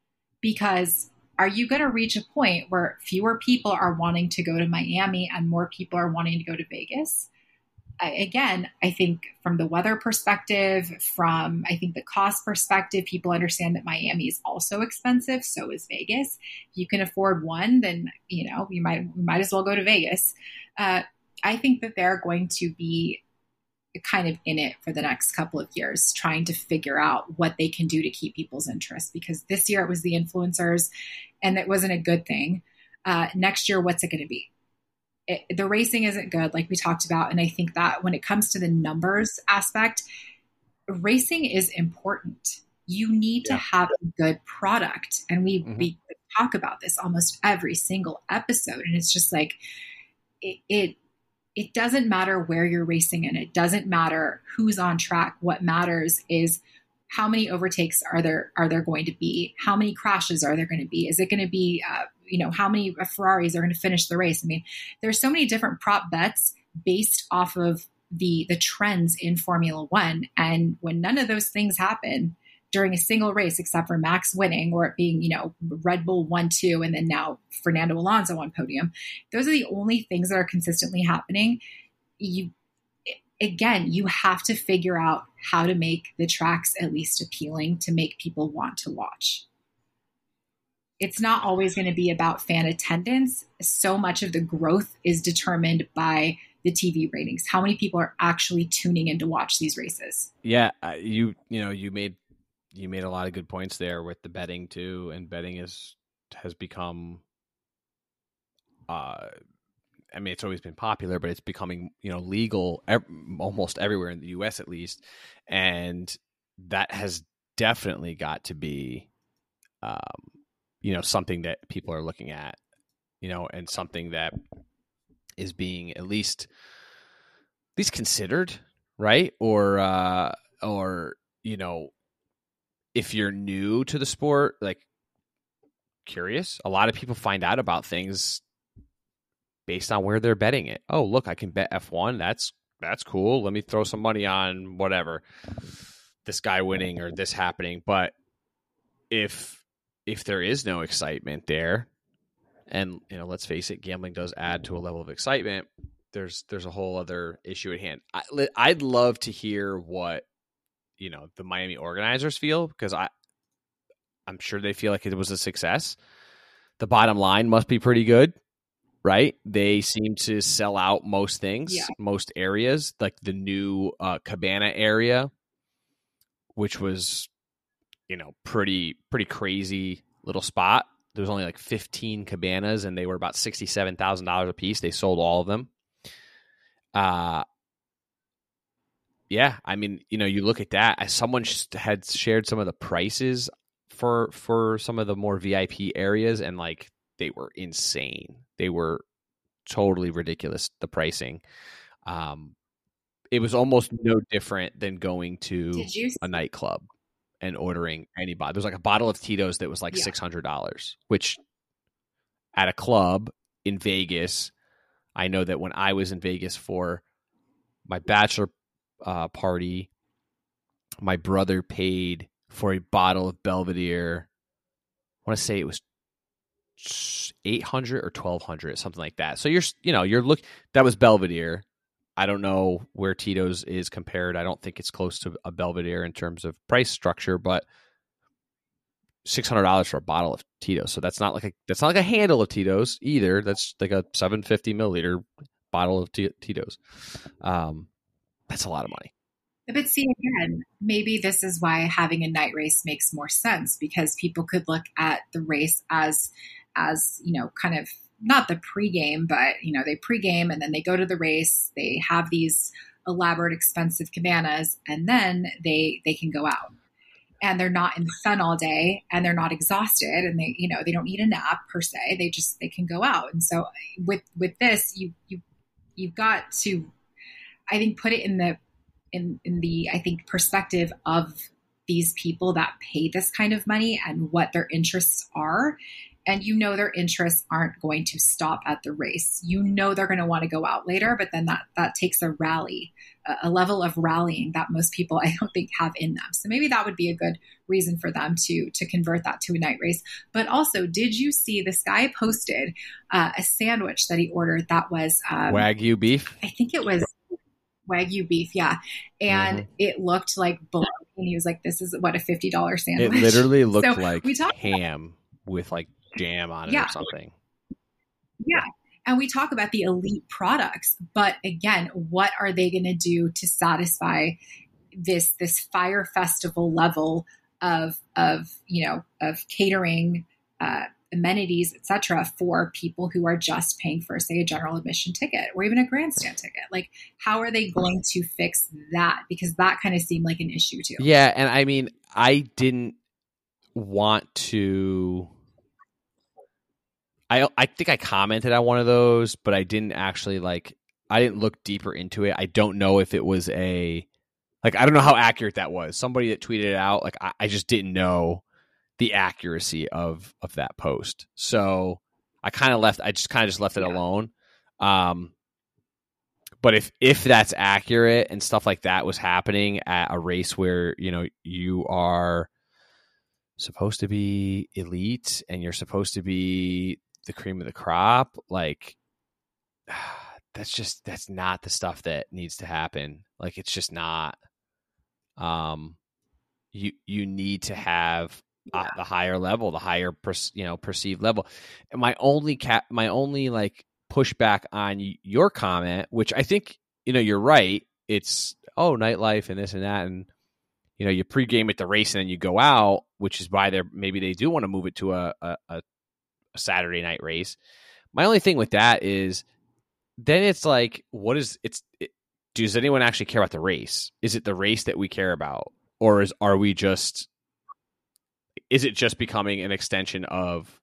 Because are you going to reach a point where fewer people are wanting to go to Miami and more people are wanting to go to Vegas? I, again, I think from the weather perspective, from I think the cost perspective, people understand that Miami is also expensive. So is Vegas. If you can afford one, then, you know, you might, you might as well go to Vegas. Uh, I think that they're going to be kind of in it for the next couple of years, trying to figure out what they can do to keep people's interest, because this year it was the influencers and it wasn't a good thing. Uh, next year, what's it going to be? It, the racing isn't good, like we talked about. And I think that when it comes to the numbers aspect, racing is important. You need yeah. to have a good product. And we, mm-hmm. we talk about this almost every single episode. And it's just like, it, it, it doesn't matter where you're racing and it doesn't matter who's on track. What matters is how many overtakes are there, are there going to be? How many crashes are there going to be? Is it going to be, uh, you know, how many Ferraris are going to finish the race? I mean, there's so many different prop bets based off of the, the trends in Formula One. And when none of those things happen during a single race, except for Max winning or it being, you know, Red Bull one, two, and then now Fernando Alonso on podium, those are the only things that are consistently happening. You, again, you have to figure out how to make the tracks at least appealing to make people want to watch. It's not always going to be about fan attendance. So much of the growth is determined by the T V ratings? How many people are actually tuning in to watch these races? Yeah, uh, you you know you made you made a lot of good points there with the betting too, and betting is has become, uh, I mean, it's always been popular, but it's becoming you know legal ev- almost everywhere in the U S at least, and that has definitely got to be, um, you know, something that people are looking at, you know, and something that is being at least at least considered, right? Or uh, or you know, if you're new to the sport, like curious, a lot of people find out about things based on where they're betting it. Oh, look, I can bet F one. That's that's cool. Let me throw some money on whatever, this guy winning or this happening. But if if there is no excitement there, and you know, let's face it, gambling does add to a level of excitement. There's there's a whole other issue at hand. I, I'd love to hear what you know the Miami organizers feel, because I I'm sure they feel like it was a success. The bottom line must be pretty good, right? They seem to sell out most things, Yeah. most areas, like the new uh, Cabana area, which was, you know, pretty, pretty crazy little spot. There was only like fifteen cabanas and they were about sixty-seven thousand dollars a piece. They sold all of them. Uh, yeah, I mean, you know, you look at that. Someone had shared some of the prices for for some of the more V I P areas, and like they were insane. They were totally ridiculous, the pricing. Um, it was almost no different than going to Did you a nightclub and ordering any bottle. There's like a bottle of Tito's that was like Yeah. six hundred dollars, which at a club in Vegas, I know that when I was in Vegas for my bachelor uh, party, my brother paid for a bottle of Belvedere. I want to say it was eight hundred or twelve hundred, something like that. So you're, you know, you're look. That was Belvedere. I don't know where Tito's is compared. I don't think it's close to a Belvedere in terms of price structure, but six hundred dollars for a bottle of Tito's. So that's not like a that's not like a handle of Tito's either. That's like a seven hundred fifty milliliter bottle of T- Tito's. Um, that's a lot of money. But see, again, maybe this is why having a night race makes more sense, because people could look at the race as, as, you know, kind of not the pregame, but, you know, they pregame and then they go to the race, they have these elaborate, expensive cabanas, and then they, they can go out and they're not in the sun all day and they're not exhausted and they, you know, they don't need a nap per se. They just, they can go out. And so with, with this, you, you, you've got to, I think, put it in the, in, in the, I think, perspective of these people that pay this kind of money and what their interests are. And you know their interests aren't going to stop at the race. You know they're going to want to go out later, but then that that takes a rally, a, a level of rallying that most people, I don't think, have in them. So maybe that would be a good reason for them to to convert that to a night race. But also, did you see this guy posted uh, a sandwich that he ordered that was um, Wagyu beef? I think it was Wagyu beef, yeah. And mm-hmm. it looked like bologna. And he was like, this is what, a fifty dollars sandwich? It literally looked so like we talk ham about, with like jam on it yeah. or something. Yeah. And we talk about the elite products, but again, what are they going to do to satisfy this, this Fire Festival level of, of, you know, of catering, uh, amenities, et cetera, for people who are just paying for, say, a general admission ticket or even a grandstand ticket? Like, how are they going to fix that? Because that kind of seemed like an issue too. Yeah. And I mean, I didn't want to, I I think I commented on one of those, but I didn't actually like, I didn't look deeper into it. I don't know if it was a, like, I don't know how accurate that was. Somebody that tweeted it out, like, I, I just didn't know the accuracy of of that post. So I kind of left, I just kind of just left it yeah. alone. Um, but if, if that's accurate and stuff like that was happening at a race where, you know, you are supposed to be elite and you're supposed to be the cream of the crop, like that's just, that's not the stuff that needs to happen. Like, it's just not, um, you, you need to have uh, yeah. the higher level, the higher, per, you know, perceived level. And my only cap, my only like push back on your comment, which I think, you know, you're right. It's, oh, nightlife and this and that. And, you know, you pregame at the race and then you go out, which is why they're, maybe they do want to move it to a, a, a Saturday night race. My only thing with that is then it's like, what is it's, it, does anyone actually care about the race? Is it the race that we care about? Or is, are we just, is it just becoming an extension of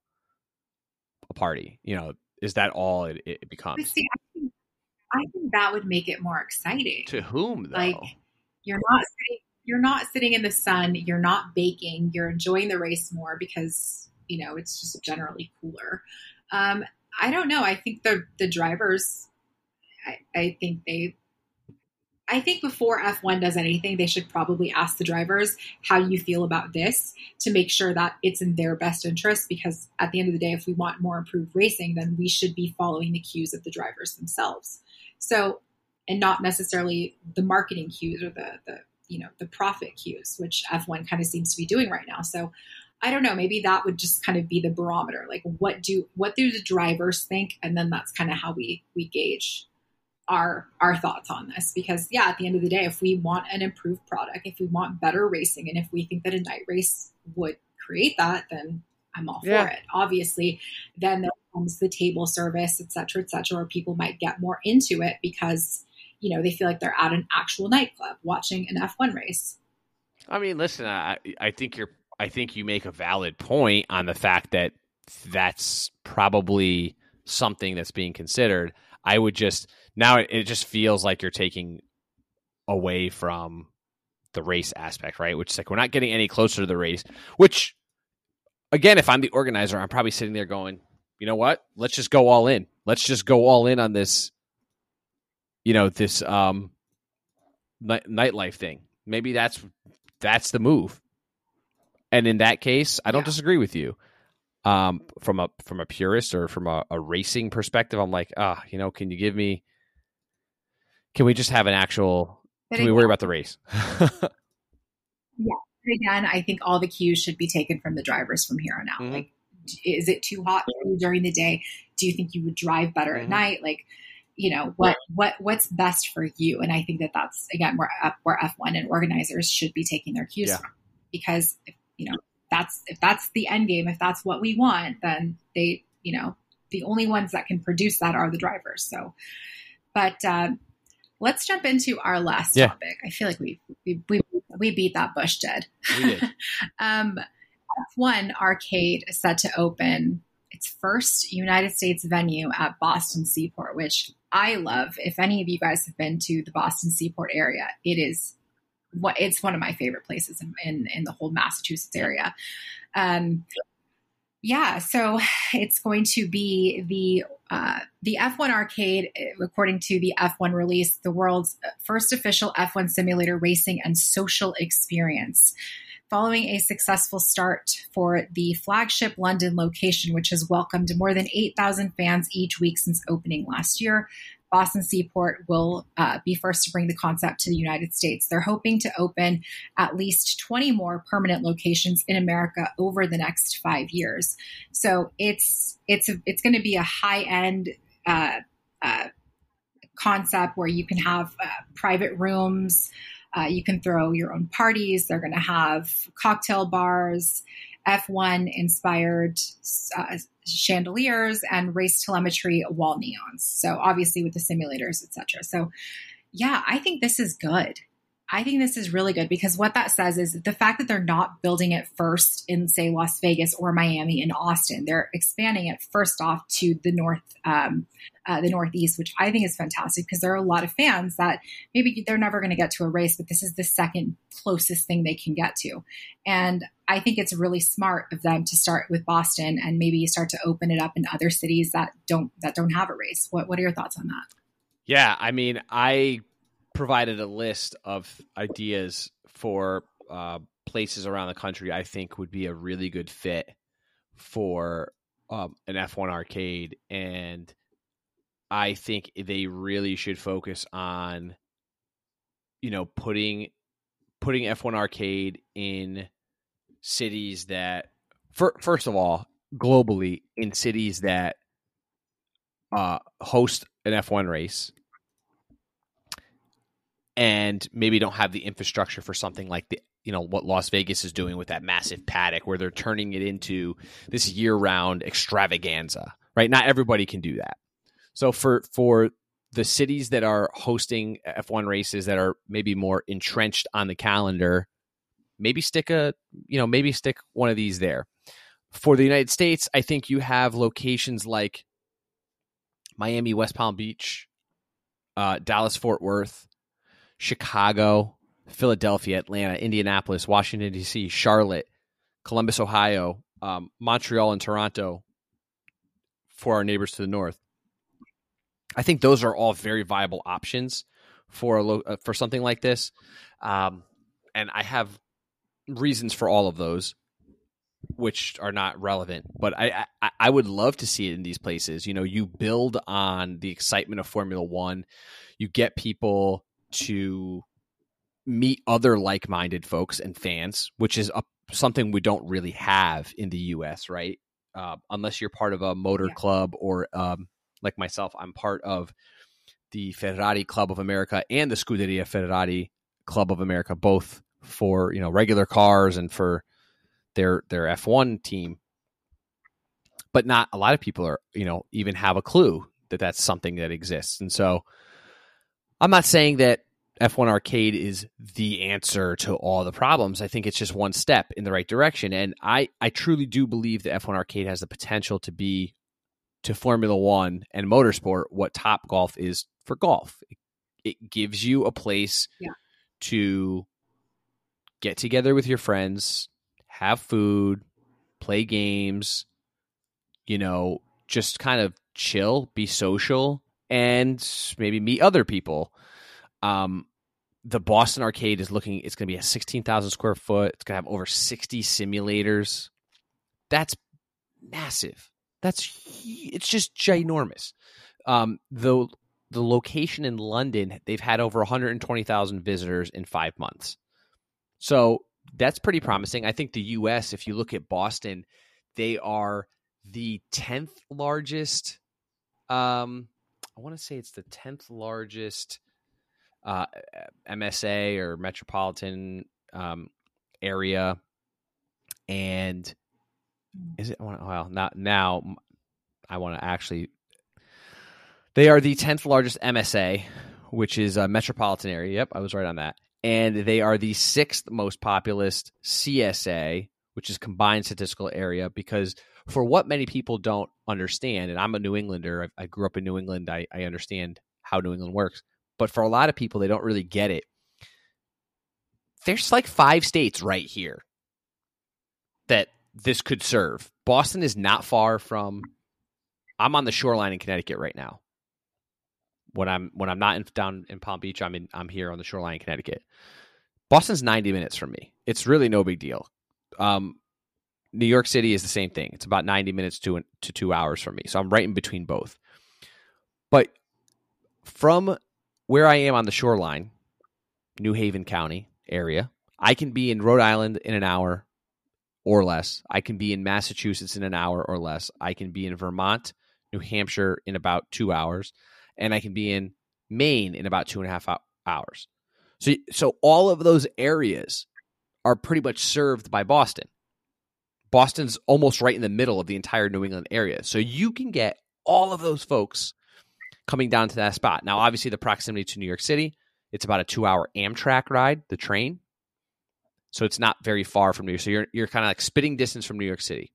a party? You know, is that all it, it becomes? See, I think, I think that would make it more exciting. To whom, though? Like, you're not sitting, you're not sitting in the sun. You're not baking. You're enjoying the race more because, you know, it's just generally cooler. Um, I don't know. I think the the drivers, I, I think they, I think before F one does anything, they should probably ask the drivers, how do you feel about this, to make sure that it's in their best interest? Because at the end of the day, if we want more improved racing, then we should be following the cues of the drivers themselves. So, and not necessarily the marketing cues or the, the you know, the profit cues, which F one kind of seems to be doing right now. So I don't know, maybe that would just kind of be the barometer. Like, what do, what do the drivers think? And then that's kind of how we, we gauge our, our thoughts on this. Because yeah, at the end of the day, if we want an improved product, if we want better racing, and if we think that a night race would create that, then I'm all yeah. for it. Obviously, then there comes the table service, et cetera, et cetera, where people might get more into it because, you know, they feel like they're at an actual nightclub watching an F one race. I mean, listen, I, I think you're, I think you make a valid point on the fact that that's probably something that's being considered. I would just, now it, it just feels like you're taking away from the race aspect, right? Which is like, we're not getting any closer to the race, which again, if I'm the organizer, I'm probably sitting there going, you know what, let's just go all in. Let's just go all in on this, you know, this um, night, nightlife thing. Maybe that's, that's the move. And in that case, I don't yeah. disagree with you. Um, from a from a purist or from a, a racing perspective, I'm like, ah, you know, can you give me? Can we just have an actual? But can again, we worry about the race? Yeah. But again, I think all the cues should be taken from the drivers from here on out. Mm-hmm. Like, is it too hot for you during the day? Do you think you would drive better mm-hmm. at night? Like, you know, what what what's best for you? And I think that that's again where where F one and organizers should be taking their cues yeah. from, because if, you know, that's, if that's the end game, if that's what we want, then they, you know, the only ones that can produce that are the drivers. So, but uh, let's jump into our last yeah. topic. I feel like we, we, we, we beat that bush dead. We did. um, F one Arcade is set to open its first United States venue at Boston Seaport, which I love. If any of you guys have been to the Boston Seaport area, it is what it's one of my favorite places in, in, in the whole Massachusetts area. Um, yeah, so it's going to be the uh, the F one Arcade, according to the F one release, the world's first official F one simulator racing and social experience. Following a successful start for the flagship London location, which has welcomed more than eight thousand fans each week since opening last year, Boston Seaport will uh, be first to bring the concept to the United States. They're hoping to open at least twenty more permanent locations in America over the next five years. So it's it's a, it's going to be a high-end uh, uh, concept where you can have uh, private rooms. Uh, you can throw your own parties. They're going to have cocktail bars, F one inspired uh, chandeliers, and race telemetry wall neons. So obviously with the simulators, et cetera. So yeah, I think this is good. I think this is really good, because what that says is the fact that they're not building it first in, say, Las Vegas or Miami and Austin. They're expanding it first off to the north, um, uh, the Northeast, which I think is fantastic, because there are a lot of fans that maybe they're never going to get to a race, but this is the second closest thing they can get to. And I think it's really smart of them to start with Boston and maybe start to open it up in other cities that don't that don't have a race. What What are your thoughts on that? Yeah, I mean, I provided a list of ideas for uh, places around the country I think would be a really good fit for um, an F one arcade. And I think they really should focus on, you know, putting putting F one arcade in cities that, for, first of all, globally, in cities that uh, host an F one race and maybe don't have the infrastructure for something like the, you know, what Las Vegas is doing with that massive paddock where they're turning it into this year-round extravaganza, right? Not everybody can do that. So for, for the cities that are hosting F one races that are maybe more entrenched on the calendar, maybe stick a, you know, maybe stick one of these there. For the United States, I think you have locations like Miami, West Palm Beach, uh, Dallas, Fort Worth, Chicago, Philadelphia, Atlanta, Indianapolis, Washington, D C, Charlotte, Columbus, Ohio, um, Montreal, and Toronto for our neighbors to the north. I think those are all very viable options for a lo- uh, for something like this. Um, and I have reasons for all of those, which are not relevant. But I, I, I would love to see it in these places. You know, you build on the excitement of Formula One. You get people to meet other like-minded folks and fans, which is a, something we don't really have in the U S, right? Uh, unless you're part of a motor yeah. club or um, like myself, I'm part of the Ferrari Club of America and the Scuderia Ferrari Club of America, both for, you know, regular cars and for their their F one team. But not a lot of people are, you know, even have a clue that that's something that exists. And so I'm not saying that F one Arcade is the answer to all the problems. I think it's just one step in the right direction. And I, I truly do believe that F one Arcade has the potential to be to Formula One and motorsport what Top Golf is for golf. It, it gives you a place yeah. to get together with your friends, have food, play games, you know, just kind of chill, be social, and maybe meet other people. Um, the Boston Arcade is looking, it's going to be a sixteen thousand square foot. It's going to have over sixty simulators. That's massive. That's, it's just ginormous. Um, the, the location in London, they've had over one hundred twenty thousand visitors in five months. So that's pretty promising. I think the U S, if you look at Boston, they are the tenth largest, um, I want to say it's the tenth largest uh, M S A or metropolitan um, area. And is it, well, not now, I want to actually, they are the tenth largest M S A, which is a metropolitan area. Yep, I was right on that. And they are the sixth most populous C S A, which is combined statistical area, because for what many people don't understand, and I'm a New Englander, I, I grew up in New England, I, I understand how New England works, but for a lot of people, they don't really get it. There's like five states right here that this could serve. Boston is not far from, I'm on the shoreline in Connecticut right now. When I'm when I'm not in, down in Palm Beach, I'm in I'm here on the shoreline in Connecticut. Boston's ninety minutes from me. It's really no big deal. Um, New York City is the same thing. It's about ninety minutes to to two hours from me. So I'm right in between both. But from where I am on the shoreline, New Haven County area, I can be in Rhode Island in an hour or less. I can be in Massachusetts in an hour or less. I can be in Vermont, New Hampshire in about two hours. And I can be in Maine in about two and a half hours. So, so all of those areas are pretty much served by Boston. Boston's almost right in the middle of the entire New England area. So you can get all of those folks coming down to that spot. Now, obviously, the proximity to New York City, it's about a two-hour Amtrak ride, the train. So it's not very far from New York. So you're, you're kind of like spitting distance from New York City.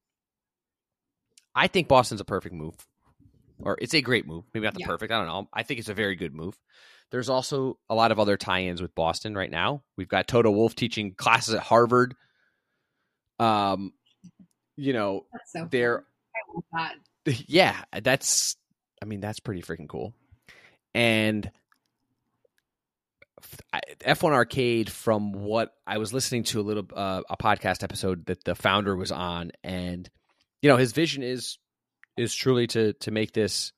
I think Boston's a perfect move. Or it's a great move. Maybe not the yeah. perfect. I don't know. I think it's a very good move. There's also a lot of other tie-ins with Boston right now. We've got Toto Wolff teaching classes at Harvard. Um, you know, that's so they're I love that. Yeah, that's. I mean, that's pretty freaking cool. And F one Arcade, from what I was listening to a little uh, a podcast episode that the founder was on, and you know, his vision is. is truly to to make this,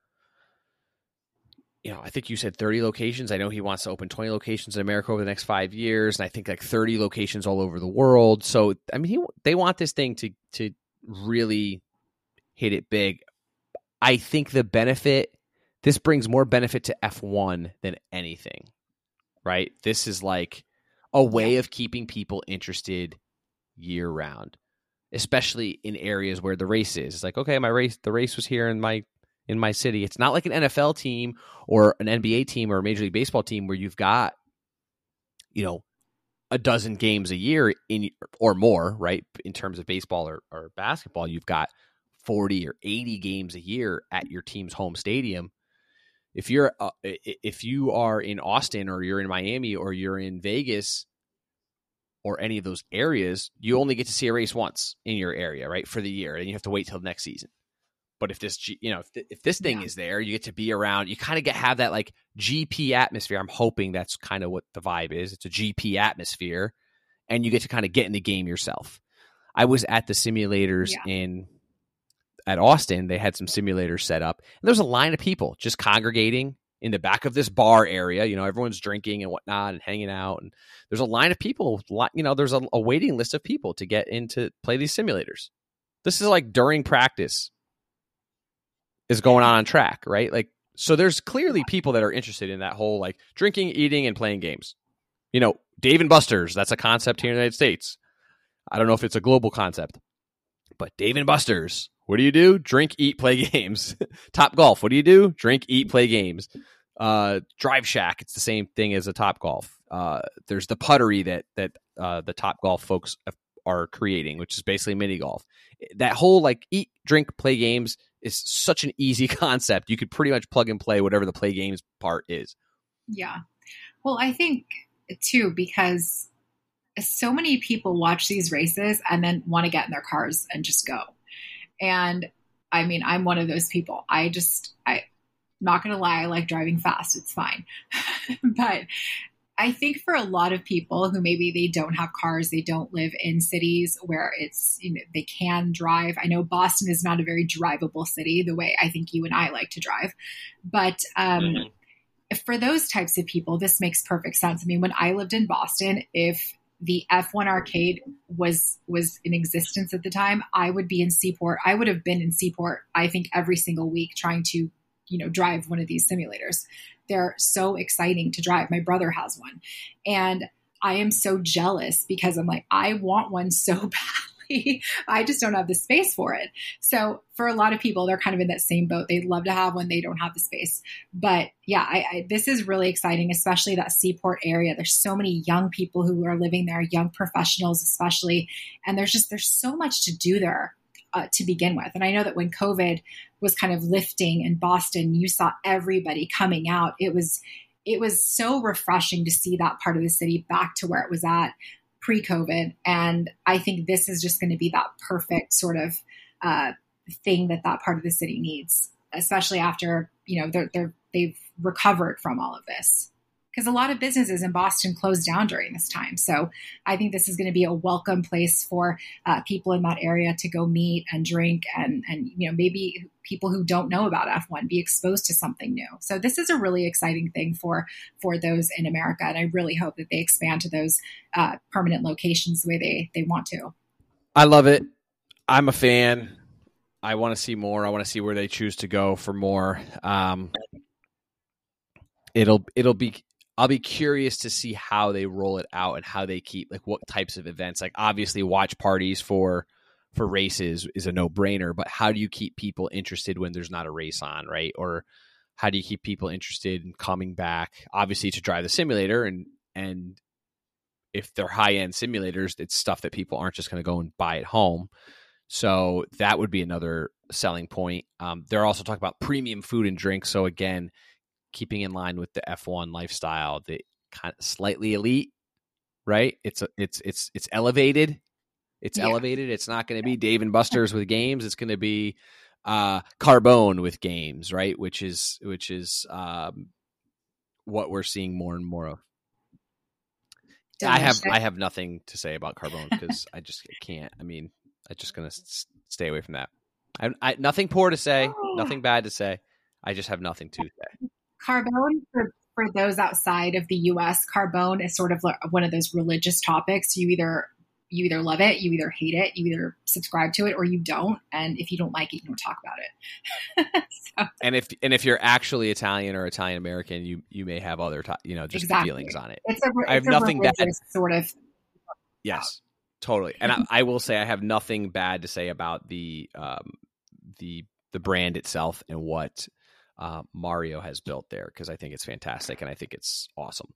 you know, I think you said thirty locations. I know he wants to open twenty locations in America over the next five years, and I think like thirty locations all over the world. So, I mean, he, they want this thing to to really hit it big. I think the benefit, this brings more benefit to F one than anything, right? This is like a way Yeah. of keeping people interested year round, especially in areas where the race is. It's like, okay, my race, the race was here in my in my city. It's not like an N F L team or an N B A team or a Major League Baseball team where you've got, you know, a dozen games a year in or more, right? In terms of baseball or, or basketball, you've got forty or eighty games a year at your team's home stadium. If you're uh, if you are in Austin or you're in Miami or you're in Vegas or any of those areas, you only get to see a race once in your area, right, for the year, and you have to wait till next season. But if this, you know, if, th- if this thing yeah. is there, you get to be around. You kind of get have that like G P atmosphere. I'm hoping that's kind of what the vibe is. It's a G P atmosphere, and you get to kind of get in the game yourself. I was at the simulators yeah. in at Austin. They had some simulators set up, and there was a line of people just congregating in the back of this bar area. You know, everyone's drinking and whatnot and hanging out, and there's a line of people. You know, there's a, a waiting list of people to get into play these simulators. This is like during practice is going on on track, right? Like, so there's clearly people that are interested in that whole like drinking, eating, and playing games. You know, Dave and Buster's, that's a concept here in the United States. I don't know if it's a global concept, but Dave and Buster's, what do you do? Drink, eat, play games. Top Golf, what do you do? Drink, eat, play games. Uh, Drive Shack, it's the same thing as a Top Golf. Uh, there's the Puttery that that uh, the Top Golf folks are creating, which is basically mini golf. That whole like eat, drink, play games is such an easy concept. You could pretty much plug and play whatever the play games part is. Yeah. Well, I think too, because so many people watch these races and then want to get in their cars and just go. And I mean, I'm one of those people. I just, I not going to lie, I like driving fast. It's fine. But I think for a lot of people who maybe they don't have cars, they don't live in cities where it's, you know, they can drive. I know Boston is not a very drivable city the way I think you and I like to drive. But um, mm-hmm. for those types of people, this makes perfect sense. I mean, when I lived in Boston, if the F one arcade was was in existence at the time, I would be in Seaport. I would have been in Seaport, I think, every single week trying to, you know, drive one of these simulators. They're so exciting to drive. My brother has one. And I am so jealous because I'm like, I want one so badly. I just don't have the space for it. So for a lot of people, they're kind of in that same boat. They'd love to have one. They don't have the space. But yeah, I, I, this is really exciting, especially that Seaport area. There's so many young people who are living there, young professionals especially. And there's just, there's so much to do there. Uh, to begin with. And I know that when COVID was kind of lifting in Boston, you saw everybody coming out. It was, it was so refreshing to see that part of the city back to where it was at pre-COVID. And I think this is just going to be that perfect sort of uh, thing that that part of the city needs, especially after, you know, they're, they're, they've recovered from all of this. Because a lot of businesses in Boston closed down during this time. So I think this is going to be a welcome place for uh, people in that area to go meet and drink and, and, you know, maybe people who don't know about F one be exposed to something new. So this is a really exciting thing for, for those in America. And I really hope that they expand to those uh, permanent locations the way they, they want to. I love it. I'm a fan. I want to see more. I want to see where they choose to go for more. Um, it'll, it'll be, I'll be curious to see how they roll it out and how they keep, like, what types of events. Like, obviously watch parties for for races is a no-brainer, but how do you keep people interested when there's not a race on, right? Or how do you keep people interested in coming back, obviously, to drive the simulator? And and if they're high-end simulators, it's stuff that people aren't just going to go and buy at home. So that would be another selling point. Um, they're also talking about premium food and drink. So again, keeping in line with the F one lifestyle, the kind of slightly elite, right? It's a, it's it's it's elevated. It's yeah. elevated. It's not going to be Dave and Buster's with games. It's going to be uh, Carbone with games, right? Which is which is um, what we're seeing more and more of. Delicious. I have I have nothing to say about Carbone because I just can't. I mean, I'm just going to s- stay away from that. I, I nothing poor to say, oh. nothing bad to say. I just have nothing to say. Carbone, for, for those outside of the U S, Carbone is sort of like one of those religious topics. You either you either love it, you either hate it, you either subscribe to it, or you don't. And if you don't like it, you don't talk about it. so. And if and if you're actually Italian or Italian American, you you may have other you know just exactly. feelings on it. It's a, I have it's nothing bad. Sort of. Yes, totally. And I, I will say I have nothing bad to say about the um, the the brand itself and what uh, Mario has built there, because I think it's fantastic and I think it's awesome.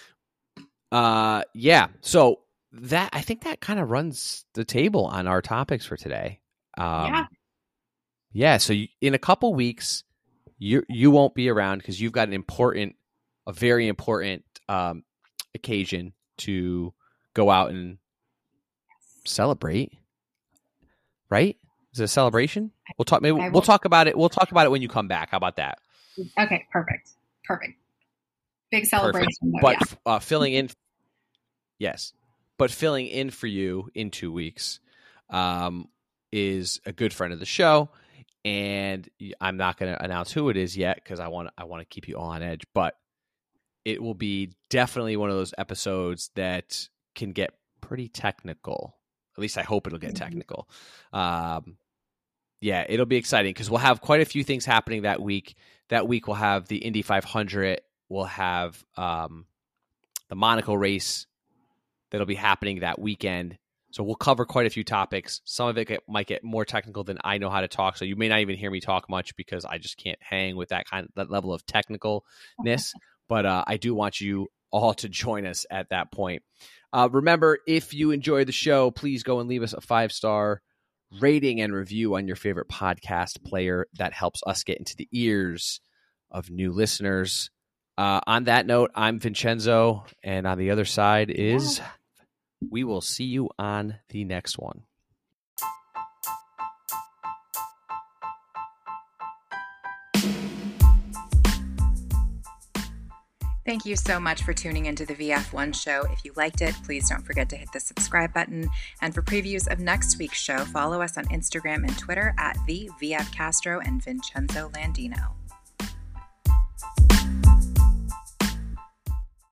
Uh, yeah. So. That I think that kind of runs the table on our topics for today. Um, yeah. Yeah. So you, in a couple weeks, you you won't be around because you've got an important, a very important um, occasion to go out and celebrate. Right? Is it a celebration? We'll talk. Maybe we'll talk about it. We'll talk about it when you come back. How about that? Okay. Perfect. Perfect. Big celebration. Perfect. Though, but yeah. uh, filling in. Yes. But filling in for you in two weeks um, is a good friend of the show, and I'm not going to announce who it is yet because I want I want to keep you all on edge. But it will be definitely one of those episodes that can get pretty technical. At least I hope it'll get technical. Um, yeah, it'll be exciting because we'll have quite a few things happening that week. That week we'll have the Indy five hundred. We'll have um, the Monaco race that'll be happening that weekend. So we'll cover quite a few topics. Some of it get, might get more technical than I know how to talk. So you may not even hear me talk much because I just can't hang with that kind of that level of technicalness. But uh, I do want you all to join us at that point. Uh, remember, if you enjoy the show, please go and leave us a five-star rating and review on your favorite podcast player. That helps us get into the ears of new listeners. Uh, on that note, I'm Vincenzo, and on the other side is, yeah. We will see you on the next one. Thank you so much for tuning into the V F one show. If you liked it, please don't forget to hit the subscribe button. And for previews of next week's show, follow us on Instagram and Twitter at the V F Castro and Vincenzo Landino.